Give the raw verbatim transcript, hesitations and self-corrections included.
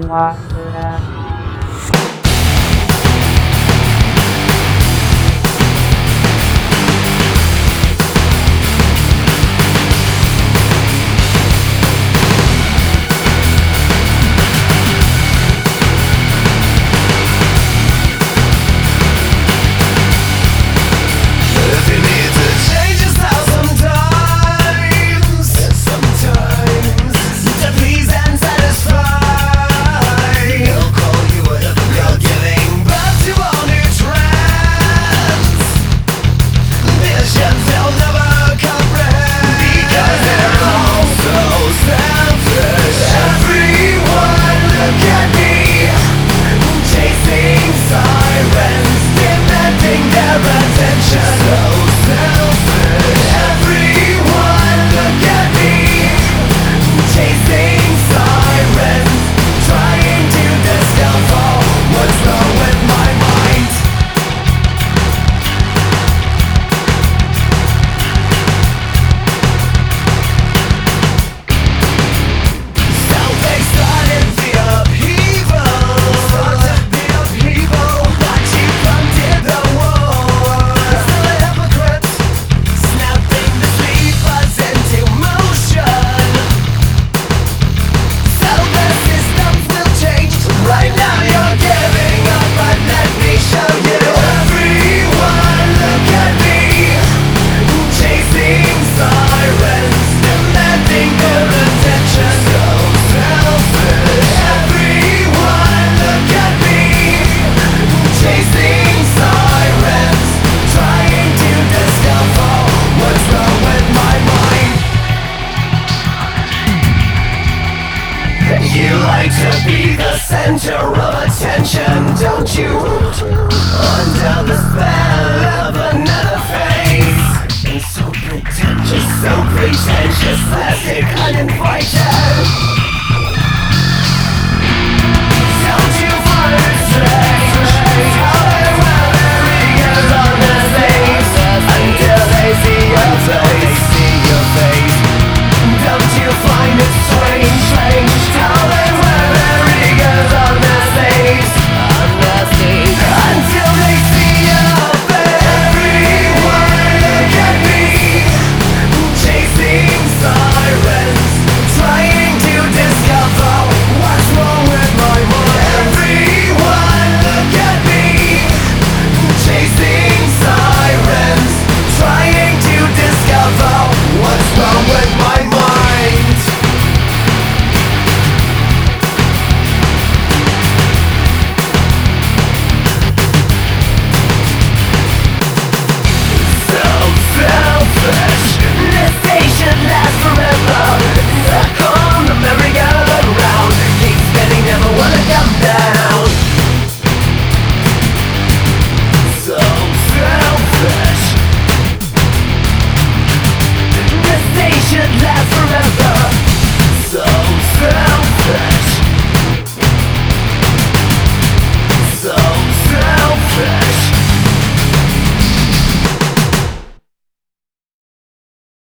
Center of attention, don't you? Under the spell of another face, and so pretentious, so pretentious, plastic, uninvited. Don't you find it strange how they wear their ears on their face until they see your face, see your face? Don't you find it strange, strange how they wear their ears on their face, on their face until they see your face? Everyone look at me, chasing sirens, trying to discover what's wrong with my mind. Everyone look at me, chasing sirens, trying to discover what's wrong with